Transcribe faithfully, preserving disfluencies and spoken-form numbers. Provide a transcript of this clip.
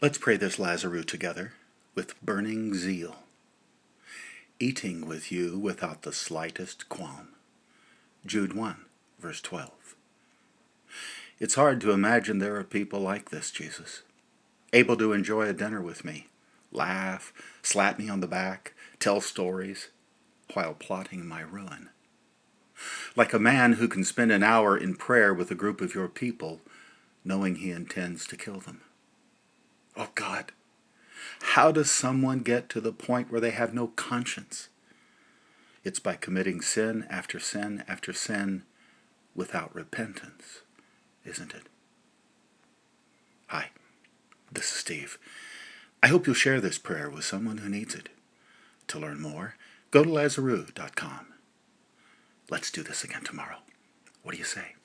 Let's pray this Lazarus together with burning zeal, eating with you without the slightest qualm. Jude one, verse twelve. It's hard to imagine there are people like this, Jesus, able to enjoy a dinner with me, laugh, slap me on the back, tell stories, while plotting my ruin. Like a man who can spend an hour in prayer with a group of your people, knowing he intends to kill them. Oh God, how does someone get to the point where they have no conscience? It's by committing sin after sin after sin without repentance, isn't it? Hi, this is Steve. I hope you'll share this prayer with someone who needs it. To learn more, go to lazarus dot com. Let's do this again tomorrow. What do you say?